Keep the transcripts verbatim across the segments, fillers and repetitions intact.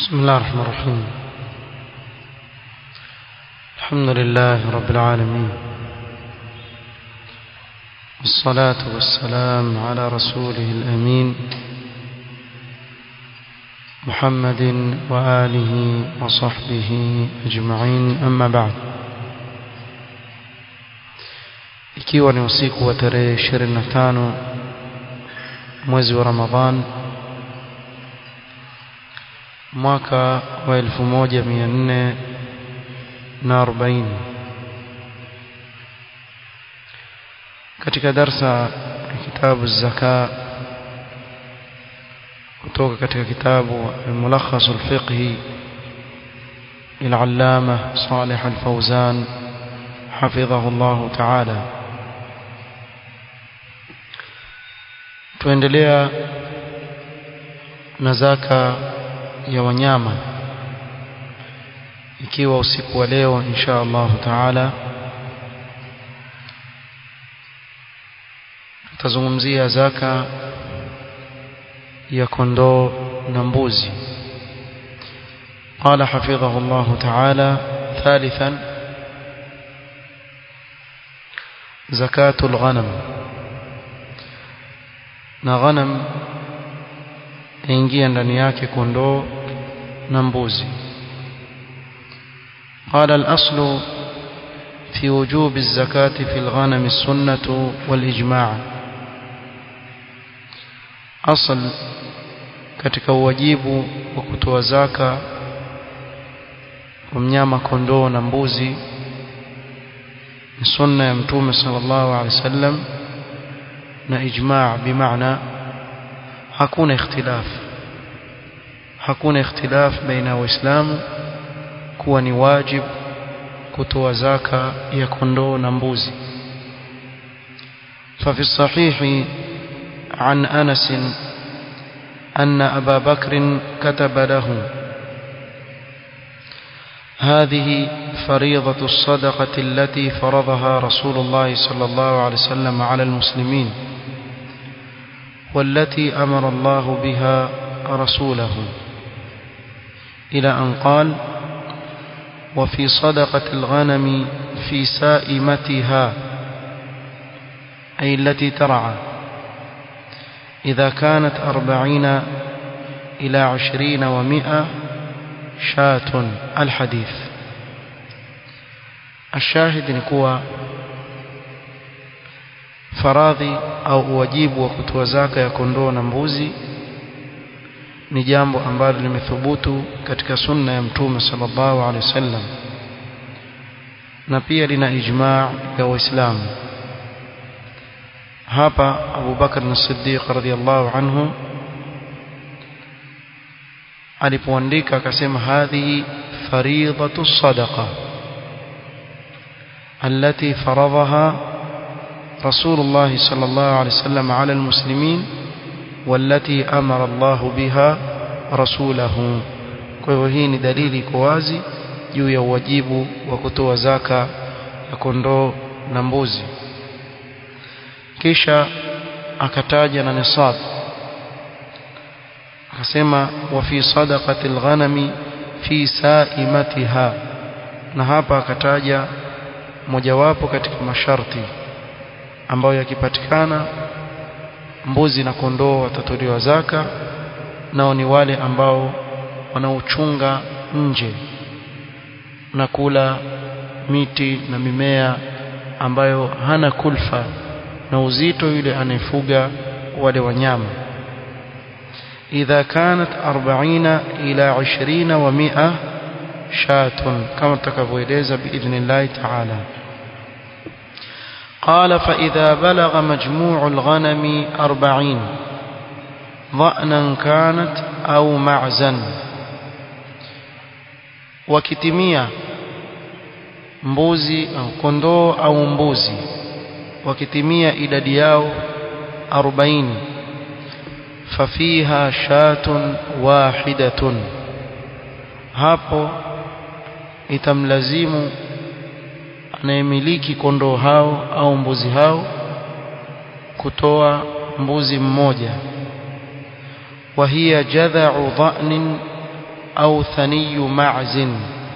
بسم الله الرحمن الرحيم. الحمد لله رب العالمين، والصلاة والسلام على رسوله الأمين محمد وآله وصحبه أجمعين، أما بعد. ikiwa ni usiku wa tarehe ishirini na tano mwezi wa Ramadhan mwaka wa elfu moja mia nne na arobaini, katika darsa ya kitabu zaka kutoka katika kitabu al-Mulakhas al-Fiqhi lil-Allama Salih al-Fawzan hafidhahu Allah ta'ala. Tuendelea na zaka ya wanyama, ikiwa usiku wa leo insha Allah taala tutazungumzia zaka ya kondoo na mbuzi. قال حفظه الله تعالى: ثالثا زكاة الغنم. na ghanam ingia ndani yake kondoo na mbuzi. قال الأصل في وجوب الزكاة في الغنم السنة والإجماع. أصل katika wajibu wa kutoa zaka kwa mnyama kondoo na mbuzi ni sunna ya Mtume sallallahu alaihi wasallam na ijma', bimaana hakuna ikhtilaf hakuna ikhtilaf baina waislamu kuwa ni wajib kutoa zaka ya kondoo na mbuzi. ففي الصحيح عن أنس أن أبا بكر كتب له: هذه فريضة الصدقة التي فرضها رسول الله صلى الله عليه وسلم على المسلمين، والتي أمر الله بها رسوله، إلى أن قال: وفي صدقة الغنم في سائمتها، أي التي ترعى، إذا كانت أربعين إلى عشرين ومئة شاة. الحديث. الشاهد نكوى faradhi au wajibu wa kutoa zaka ya kondoo na mbuzi ni jambo ambalo limethubutu katika sunna ya Mtume sallallahu alaihi wasallam, na pia lina ijma' ya Waislamu. Hapa Abu Bakr as-Siddiq radhiyallahu anhu alipoandika akasema: hadhihi faridatu sadaqa allati faradaha رسول الله صلى الله عليه وسلم على المسلمين والتي أمر الله بها رسوله. kwa hivyo hii ni dalili iko wazi juu ya wajibu wa kutoa zaka ya kondoo na mbuzi. Kisha akataja na nisab, akasema: wa fi sadaqati alghanami fi saimatiha, na hapa akataja mojawapo katika masharti ambayo yakipatikana mbuzi na kondoo watatolewa zaka, nao ni wale ambao wanaochunga nje na kula miti na mimea ambayo hana kulfa na uzito yule anayefuga wale wanyama. idha kanat arbaina ila ishirini wa mia shatun, kama tutakavyoeleza biidhnillah ta'ala. قال: فإذا بلغ مجموع الغنم أربعين ضأنا كانت أو معزا، wakitimia mbuzi au kondoo au mbuzi wakitimia idadi yao arobaini, fafiha shatun wahidatun, hapo itamlazimu anayemiliki kondoo hao au mbuzi hao kutoa mbuzi mmoja. وهي جذع ضأن au thaniyu ma'zin,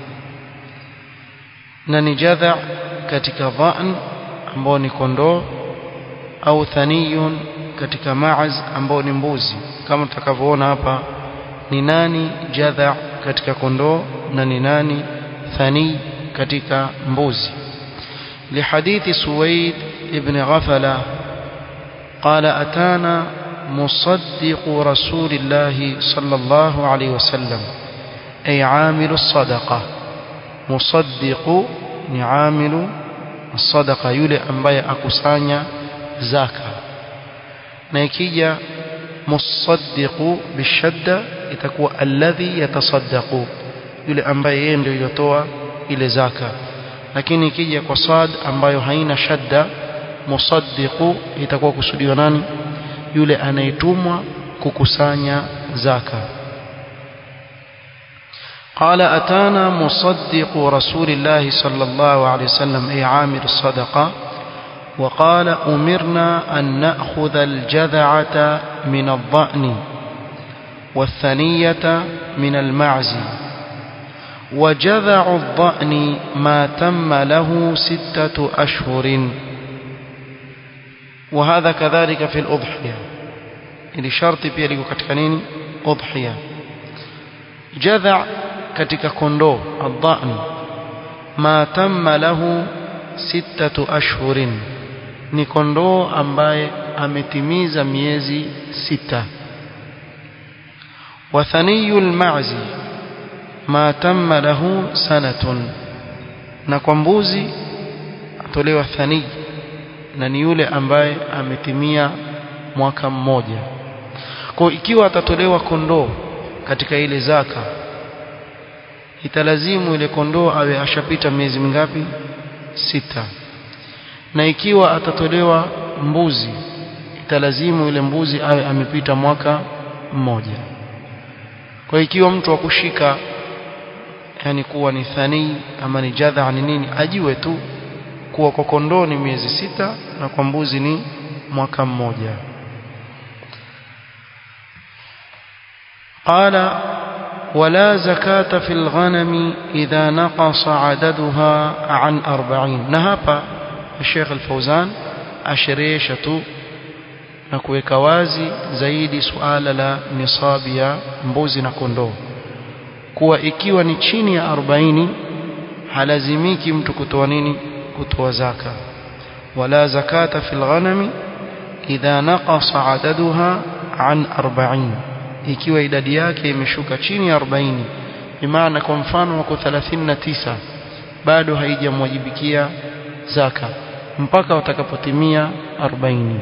na ni jadha katika dha'n ambao ni kondoo, au thaniyun katika ma'z ambao ni mbuzi. Kama tutakavyoona hapa ni nani jadha katika kondoo na ni nani thani katika mbuzi. لحديث سويد ابن غفلة قال أتانا مصدق رسول الله صلى الله عليه وسلم أي عامل الصدقة. مصدق عامل الصدقة يلي أنباي أكسانيا زكاة. نيكيا مصدق بالشدة يتكوى الذي يتصدق يلي أنباي يندو يتوى إلى زكاة. lakini ikija kwa sad ambayo haina shadda, musaddiqu itakuwa kusudiwa nani? Yule anayetumwa kukusanya zaka. qala atana musaddiqu rasulillahi sallallahu alayhi wasallam ay amir as-sadaqa wa qala umirna an na'khudha al-jad'ata min ad-dha'n wath-thaniyata min al-ma'zi وجذع الضأن ما تم له ستة أشهر. وهذا كذلك في الأضحية، ili sharti pia liko katika nini? Udhiya. Jadha katika kondoo adhan ma tamma lahu sittatu ashhurin, ni kondoo ambaye ametimiza miezi sita. Wa thaniyul ma'zi ma tamma lahu sanatun, na kwa mbuzi atolewa thani na ni yule ambaye ametimia mwaka mmoja. Kwa ikiwa atatolewa kondoo katika ile zaka, italazimu ile kondoo awe ashapita miezi mingapi? Sita. Na ikiwa atatolewa mbuzi, italazimu ile mbuzi awe amepita mwaka mmoja. Kwa ikiwa mtu akushika yani kuwa ni thani ama ni jadha ni nini, ajue tu kuwa kwa kondoo ni miezi sita na kwa mbuzi ni mwaka mmoja. قال ولا زكاة في الغنم إذا نقص عددها عن أربعين. نهابا الشيخ الفوزان أشريشة نكويك وازي زايدي سؤال لا نصابيا مبوزي نكوندو kuwa ikiwa ni chini ya arobaini halazimiki mtu kutoa nini? Kutoa zaka. wala zakata fil ghanami idha naqasa adaduha an arobaini, ikiwa idadi yake imeshuka chini ya arobaini, bimaana kwa mfano wako thelathini na tisa, bado haijamwajibikia zaka mpaka watakapotimia arobaini.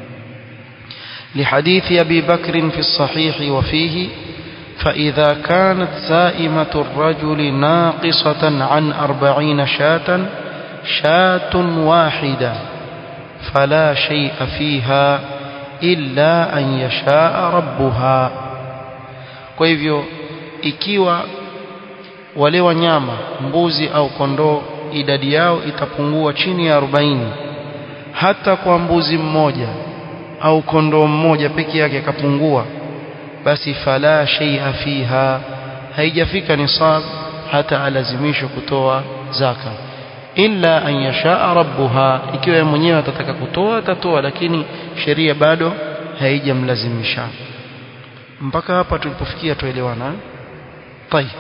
لحديث أبي بكر في الصحيح وفيه فإذا كانت سائمة الرجل ناقصة عن أربعين شاة شاة واحدة فلا شيء فيها إلا أن يشاء ربها. kwa hivyo ikiwa wale wanyama mbuzi au kondoo idadi yao itapungua chini ya arobaini, hata kwa mbuzi mmoja au kondoo mmoja peke yake kapungua, basi fala shay'a fiha, haijafika nisab hata alazimishwe kutoa zaka, illa an yashaa rabbuha, ikiwa mwenyewe atataka kutoa atatoa, lakini sheria bado haijamlazimisha. Mpaka hapa tulipofikia tuelewana. Tayeb,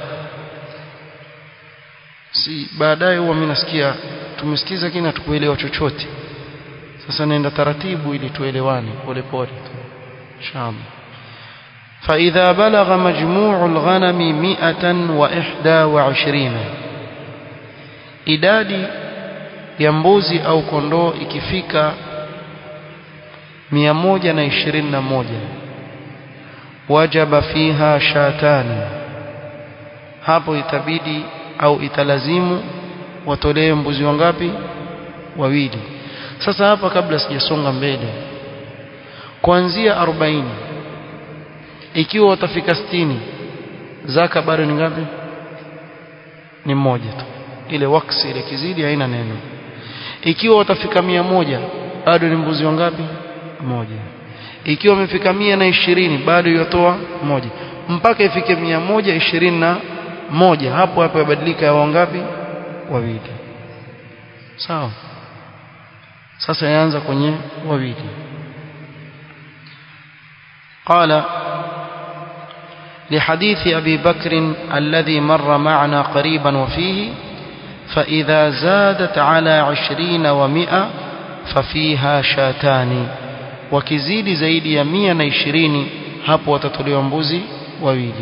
si baadaye huwa mimi nasikia tumesikiza kina tukuelewa chochote. Sasa naenda taratibu ili tuelewane pole pole inshallah. فإذا بلغ مجموع الغنم مئة وإحدى وعشرين, idadi ya mbuzi au kondoo ikifika mia moja na ishirini na moja, wajaba fiha shatani, hapo itabidi au italazimu watolee mbuzi wangapi? Wawili. Sasa hapa kabla sijasonga mbele, kuanzia arobaini ikiwa watafika sitini, zaka bado ni ngapi? Ni moja tu, ile waksi ile kizidi haina neno. Ikiwa watafika mia moja bado ni mbuzi wangapi? Moja. Ikiwa wamefika mia na ishirini bado yotoa moja. mpaka ifike mia moja ishirini na moja. Hapo hapo yabadilika ya wangapi? Wawili. Sawa. Sasa yaanza kwenye wawili. قال لحديث أبي بكر الذي مر معنا قريبا وفيه فإذا زادت على عشرين ومئة ففيها شاتان وكزيد زيد يمية عشرين hapo watatolewa mbuzi wawili.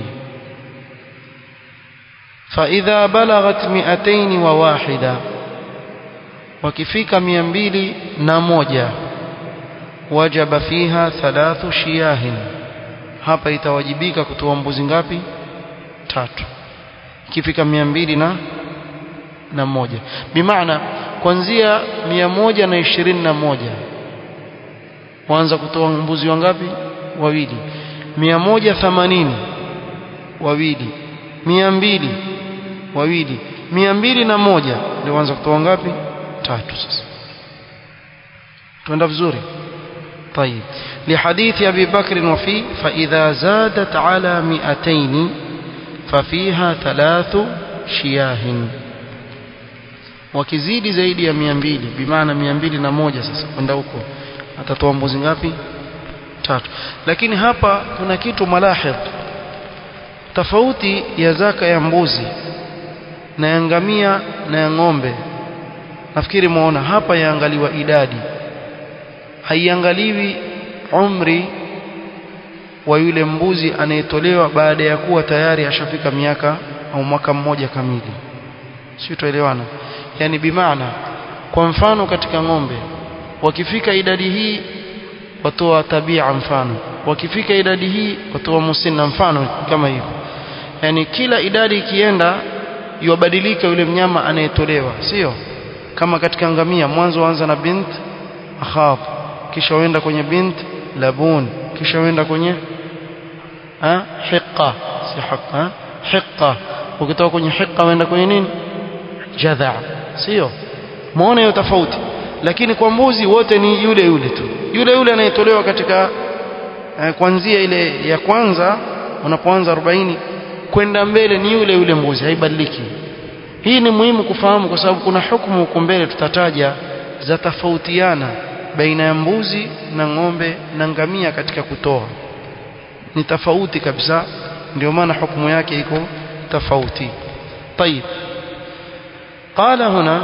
فإذا بلغت مئتين وواحدة wakifika mia mbili na moja wajaba fiha thalathu shiyahin, hapa itawajibika kutoa mbuzi ngapi? Tatu. Ikifika mia mbili na na moja bimaana kuanzia mia moja na ishirini na moja waanza kutoa mbuzi wangapi? Wawili. mia moja themanini wawili, mia mbili wawili, mia mbili na moja ndio waanza kutoa ngapi? Tatu. Sasa tuenda vizuri. طيب لحديث أبي بكر وفي فإذا زادت على مئتين ففيها ثلاث شياه wakizidi zaidi ya mia mbili bimaana mia mbili na moja sasa kwenda huko atatoa mbuzi ngapi? Tatu. Lakini hapa kuna kitu malahidh, tofauti ya zaka ya mbuzi na ya ngamia na ya ng'ombe. Nafikiri muona hapa yaangaliwa idadi, haiangaliwi umri wa yule mbuzi anayetolewa baada ya kuwa tayari ashafika miaka au mwaka mmoja kamili. Sio, tuelewana? Yani bimaana kwa mfano katika ng'ombe wakifika idadi hii watoa tabia, mfano wakifika idadi hii watoa musinna, mfano kama hivyo. Yani kila idadi ikienda yubadilika yule mnyama anayetolewa, sio kama katika ngamia mwanzo waanza na bint akhab, kisha waenda kwenye bint labun, kisha waenda kwenye ha hiqqa, si haqa hiqqa, ukitoka kwenye hiqqa waenda kwenye nini? Jadha, sio? Muone hiyo tofauti. Lakini kwa mbuzi wote ni yule yule tu, yule yule anayetolewa katika eh, kuanzia ile ya kwanza unapoanza arobaini kwenda mbele ni yule yule mbuzi, haibadiliki. Hii ni muhimu kufahamu kwa sababu kuna hukumu huko mbele tutataja za tofautiana baina ya mbuzi na ng'ombe na ngamia katika kutoa, ni tofauti kabisa, ndio maana hukumu yake iko tofauti. طيب قال هنا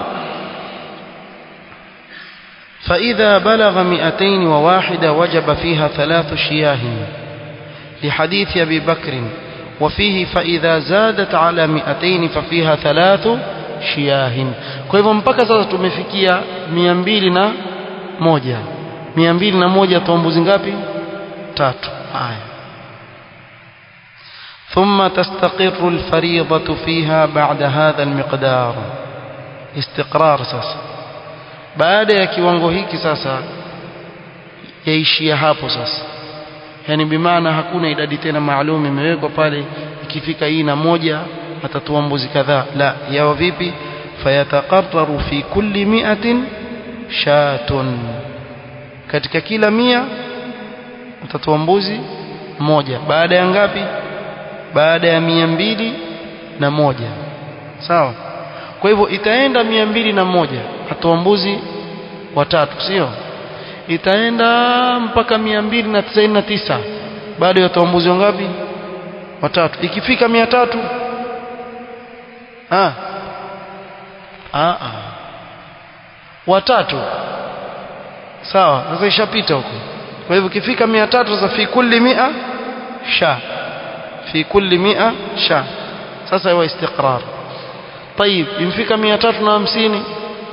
فإذا بلغ مئتين وواحدة وجب فيها ثلاث شياه لحديث أبي بكر وفيه فإذا زادت على مئتين ففيها ثلاث شياه. kwa hivyo mpaka sasa tumefikia mia mbili na moja. mia mbili na moja toa mbuzi ngapi? Tatu. haya ثم تستقر الفريضة فيها بعد هذا المقدار. استقرار sasa baada ya kiwango hiki sasa yaishia hapo sasa, yani bimaana hakuna idadi tena maalum imewekwa pale, ikifika hii na moja atatoa mbuzi kadhaa. La, yao vipi? fayataqarraru fi kulli mi'atin shatun, katika kila mia utatoa mbuzi moja. Baada ya ngapi? Baada ya mia mbili na moja. Sawa? Kwa hivyo itaenda mia mbili na moja atoa mbuzi watatu, sio? Itaenda mpaka mia mbili na tisaini na tisa bado atoa mbuzi wangapi? Watatu. Ikifika mia tatu ah ah watatu. Sawa? Sasa ishapita huko. Kwa hivyo ikifika mia tatu sasa fi kulli mia sha, fi kulli mia sha. Sasa hiyo istiqrar. طيب imfika mia tatu na hamsini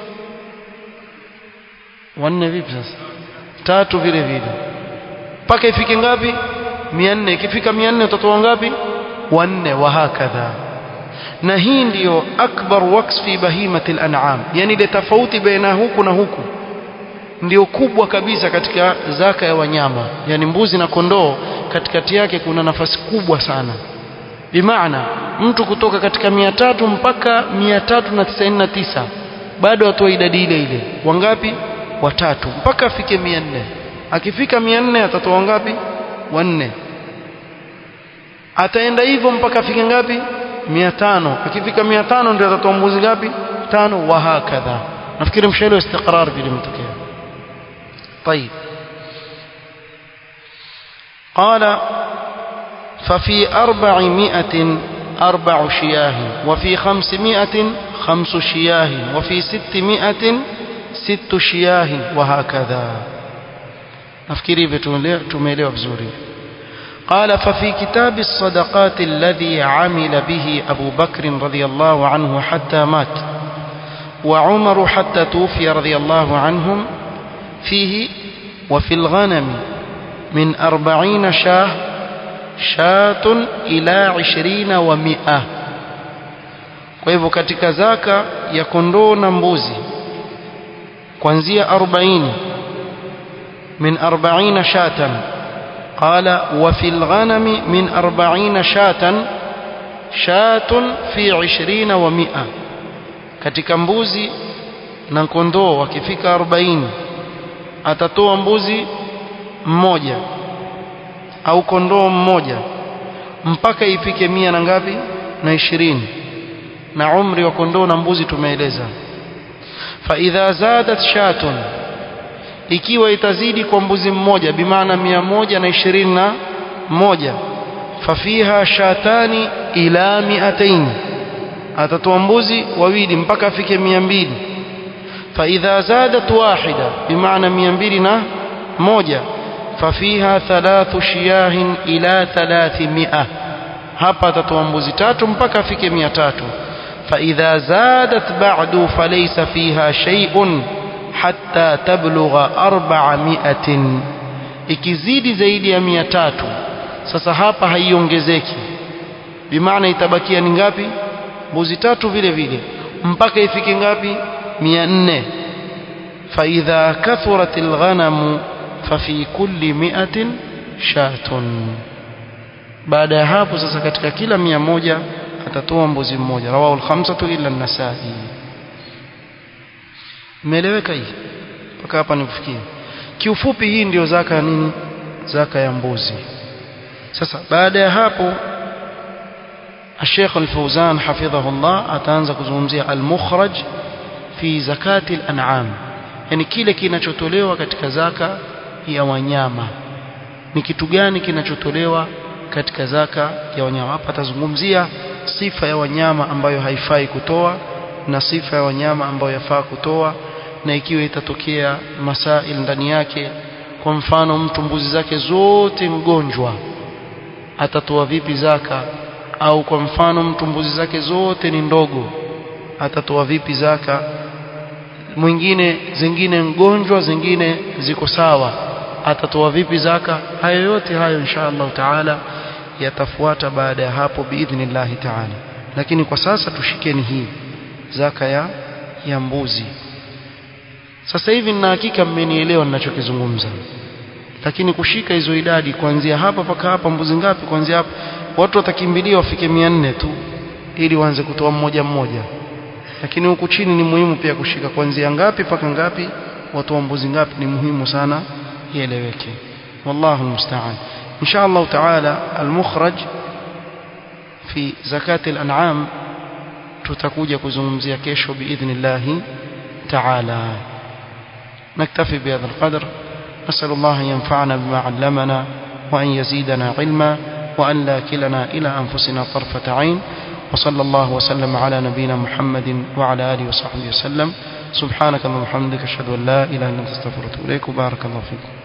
wanne vipi sasa? Tatu vile vile mpaka ifike ngapi? mia nne. Ikifika mia nne utatoa ngapi? wanne, wa hakadha. Na hii ndio akbar waqs fi bahimati al-an'am, yani ile tofauti baina huku na huku ndio kubwa kabisa katika zaka ya wanyama, yani mbuzi na kondoo, katikati yake kuna nafasi kubwa sana. Bimaana mtu kutoka katika mia tatu mpaka mia tatu na tisaini na tisa bado atoa idadi ile ile. Wangapi? Watatu, mpaka afike mia nne. Akifika mia nne atatoa ngapi? Wanne. ataenda hivyo mpaka afike ngapi mia tano akifika mia tano ndio atatoa mbuzi ngapi tano wa hakadha nafikiri mshaelewa istiqrar vile mtokea طيب قال ففي أربعمائة أربع شياه وفي خمسمائة خمس شياه وفي ستمائة ست شياه وهكذا nafikiri tumeelewa vizuri قال ففي كتاب الصدقات الذي عمل به أبو بكر رضي الله عنه حتى مات وعمر حتى توفي رضي الله عنهم فيه وفي الغنم من أربعين شاه شاة إلى عشرين ومئة kwa hivyo katika zaka ya kondoo na mbuzi kuanzia arobaini من أربعين شاة قال وفي الغنم من أربعين شاة شاة في عشرين ومئة katika mbuzi na kondoo wakifika arobaini atatoa mbuzi mmoja au kondoo mmoja mpaka ifike mia na ngapi na ishirini na umri wa kondoo na mbuzi tumeeleza fa idha zadat shatun ikiwa itazidi kwa mbuzi mmoja bimaana mia moja na ishirini na moja fafiha shatani ila miatain atatoa mbuzi wawili mpaka afike mia mbili fa idha zadat wahida bimaana mia mbili na moja fafiha thalathu shiyahin ila thalathimia hapa atatoa mbuzi tatu mpaka afike mia tatu fa idha zadat ba'du falaysa fiha shay'un hatta tablugha arba'amiatin ikizidi zaidi ya mia tatu sasa hapa haiongezeki bimaana itabakia ni ngapi mbuzi tatu vile vile mpaka ifike ngapi mia nne fa idha kathuratil ghanamu fa fi kulli mi'atin shatun baada ya hapo sasa katika kila mia moja atatoa mbuzi mmoja rawahu al-khamsatu illa an-nasa'i Umeeleweka hii? Mpaka hapa nikufikie. Kiufupi hii ndio zaka ya nini? Zaka ya mbuzi. Sasa baada ya hapo Sheikh Al-Fawzan hafidhahullah ataanza kuzungumzia al-mukhraj fi zakati al-an'am. Yani kile kinachotolewa katika zaka ya wanyama. Ni kitu gani kinachotolewa katika zaka ya wanyama? Hapa atazungumzia sifa ya wanyama ambayo haifai kutoa na sifa ya wanyama ambayo yafaa kutoa na ikiwa itatokea masail ndani yake kwa mfano mtu mbuzi zake zote mgonjwa atatoa vipi zaka au kwa mfano mtu mbuzi zake zote ni ndogo atatoa vipi zaka mwingine zingine mgonjwa zingine ziko sawa atatoa vipi zaka hayo yote hayo inshallah taala yatafuata baada ya hapo biidhnillah taala lakini kwa sasa tushikeni hii zaka ya ya mbuzi sasa hivi nina hakika mmenielewa ninachokizungumza lakini kushika hizo idadi kuanzia hapa paka hapa mbuzi ngapi kuanzia hapa watu watakimbilia wafike mia nne tu ili waanze kutoa mmoja mmoja lakini huku chini ni muhimu pia kushika kuanzia ngapi paka ngapi watu wa mbuzi ngapi ni muhimu sana ieleweke wallahu musta'an inshallah taala al-mukhraj fi zakati al-an'am tutakuja kuzungumzia kesho biidhnillah taala نكتفي بهذا القدر نسأل الله أن ينفعنا بما علمنا وأن يزيدنا علما وأن لا كلنا إلى أنفسنا طرفة عين وصلى الله وسلم على نبينا محمد وعلى آله وصحبه وسلم سبحانك اللهم وبحمدك أشهد أن لا إله إلا أنت أستغفرك وأتوب إليك وبارك الله فيكم